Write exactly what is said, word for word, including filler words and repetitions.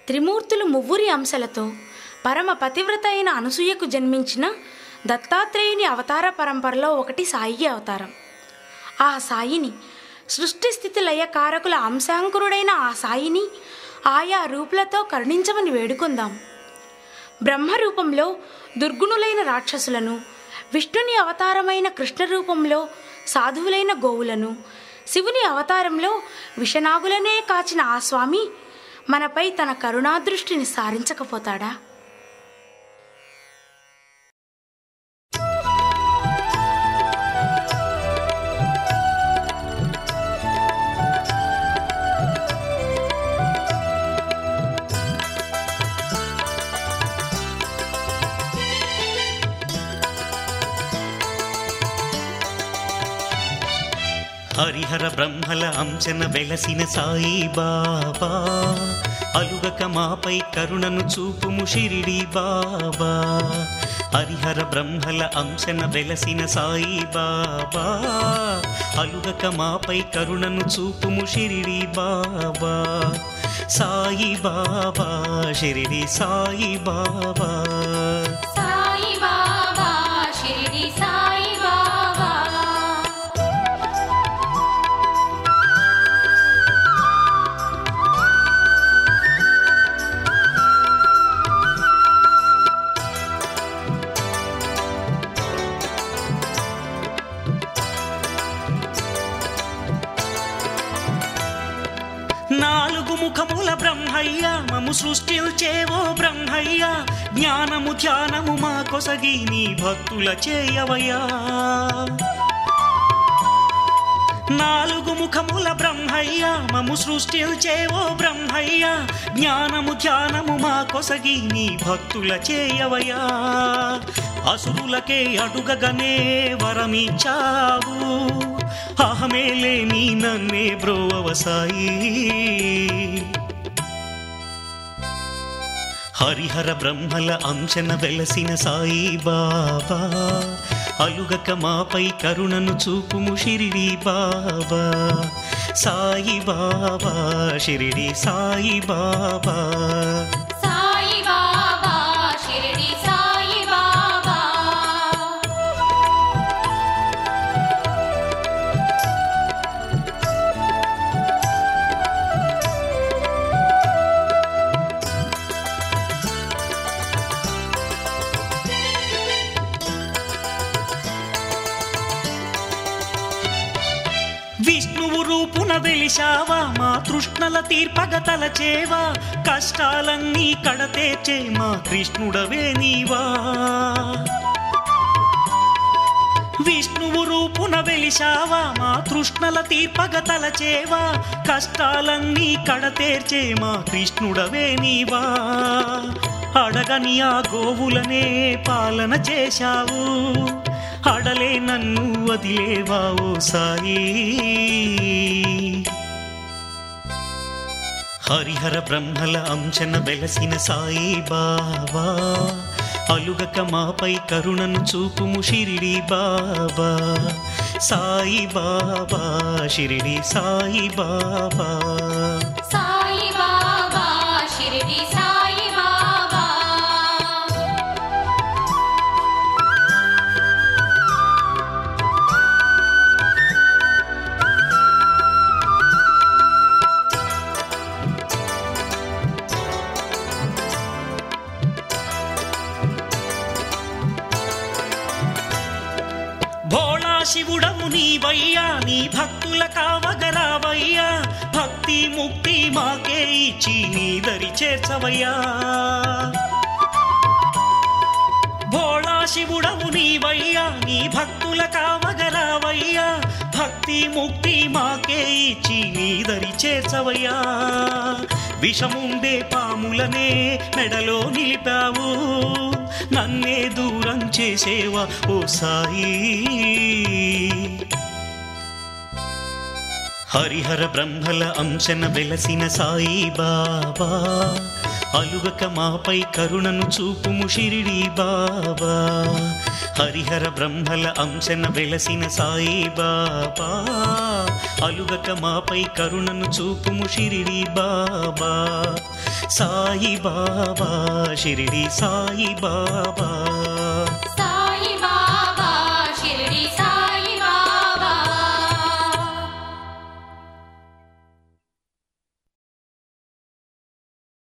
త్రిమూర్తులు మువ్వురి అంశలతో పరమ పతివ్రత అయిన అనసూయకు జన్మించిన దత్తాత్రేయుని అవతార పరంపరలో ఒకటి సాయి అవతారం. ఆ సాయిని, సృష్టి స్థితి లయకారకుల అంశాంకురుడైన ఆ సాయిని ఆయా రూపులతో కరుణించమని వేడుకుందాం. బ్రహ్మ రూపంలో దుర్గుణులైన రాక్షసులను, విష్ణుని అవతారమైన కృష్ణ రూపంలో సాధువులైన గోవులను, శివుని అవతారంలో విషనాగులనే కాచిన ఆ స్వామి మనపై తన కరుణాదృష్టిని సారించకపోతాడా? హరిహర బ్రహ్మల అంశన వెలసిన సాయి బాబా, అలుగక మాపై కరుణను చూపుము షిరిడి బాబా. హరిహర బ్రహ్మల అంశన వెలసిన సాయి బాబా, అలుగక మాపై కరుణను చూపుము షిరిడి బాబా. సాయి బాబా షిరిడి సాయి బాబా, సాయి బాబా షిరిడి సాయి బాబా. నాలుగు ముఖముల బ్రహ్మయ్య మము సృష్టిల్చేవో బ్రహ్మయ్య, జ్ఞానము ధ్యానము మా కొసగి నీ భక్తుల చేయవయ్యా. నాలుగు ముఖముల బ్రహ్మయ్య మము సృష్టిల్చేవో బ్రహ్మయ్య, జ్ఞానము ధ్యానము మా కొసగి నీ భక్తుల చేయవయ్యా. అసురులకే అడుగగనే వరమిచ్చావు, అహమేలే నీ నన్నే బ్రోవ సాయి. హరిహర బ్రహ్మల అంశన వెలసిన సాయి బాబా, అలుగక మాపై కరుణను చూపుము షిరిడి బాబా. సాయి బాబా షిరిడి సాయి బాబా, సాయి బాబా షిరిడి సాయి బాబా. విష్ణువు రూపున వెలిశావా, మా తృష్ణల తీర్పగ తలచేవా, కష్టాలన్నీ కడతేర్చే మా కృష్ణుడవే నీవా. విష్ణువు రూపున వెలిశావా, మా తృష్ణల తీర్పగ తలచేవా, కష్టాలన్నీ కడతేర్చే మా కృష్ణుడవే నీవా. అడగని ఆ గోవులనే పాలన చేశావు, అడలే నన్ను వదిలేవా ఓ సాయి. హరిహర బ్రహ్మల అంశన వెలసిన సాయి బాబా, అలుగక మాపై కరుణను చూపుము షిరిడి బాబా. సాయి బాబా షిరిడి సాయి బాబా, సాయి బాబా షిరిడి సాయి బాబా. భోళా శివుడము నీవయ్యా, నీ భక్తుల కావగరావయ్యా, భక్తి ముక్తి మాకే ఇచ్చి నీ దరి చేర్చవయ్యా. భోళా శివుడము నీవయ్యా, నీ భక్తుల కావగరావయ్యా, భక్తి ముక్తి మాకే ఇచ్చి నీ దరి చేర్చవయ్యా. విషముండే పాములనే మెడలో నిలిపావు, నన్నే దూరం చేసేవా ఓ సాయి. హరిహర బ్రహ్మల అంశన వెలసిన సాయి బాబా, అలుగక మాపై కరుణను చూపుము షిరిడి బాబా. హరిహర బ్రహ్మల అంశన వెలసిన సాయిబాబా అలుగక మాపై కరుణను చూపుము షిరిడి బాబా సాయిబాబా షిరిడి సాయిబాబా